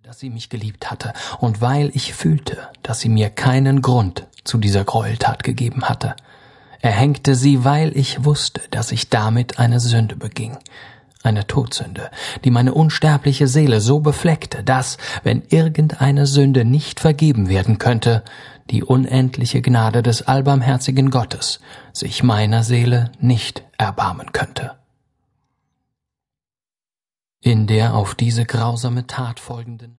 dass sie mich geliebt hatte, und weil ich fühlte, dass sie mir keinen Grund zu dieser Gräueltat gegeben hatte. Er hängte sie, weil ich wusste, dass ich damit eine Sünde beging, eine Todsünde, die meine unsterbliche Seele so befleckte, dass, wenn irgendeine Sünde nicht vergeben werden könnte, die unendliche Gnade des allbarmherzigen Gottes sich meiner Seele nicht erbarmen könnte. In der auf diese grausame Tat folgenden